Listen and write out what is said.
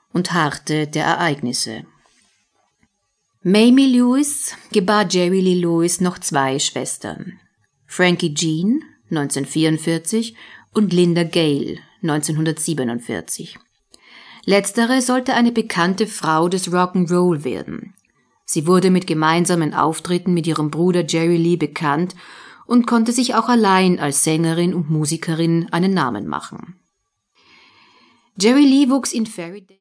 und Harte der Ereignisse. Mamie Lewis gebar Jerry Lee Lewis noch 2 Schwestern, Frankie Jean 1944 und Linda Gale 1947. Letztere sollte eine bekannte Frau des Rock'n'Roll werden. Sie wurde mit gemeinsamen Auftritten mit ihrem Bruder Jerry Lee bekannt und konnte sich auch allein als Sängerin und Musikerin einen Namen machen. Jerry Lee wuchs in Fairytale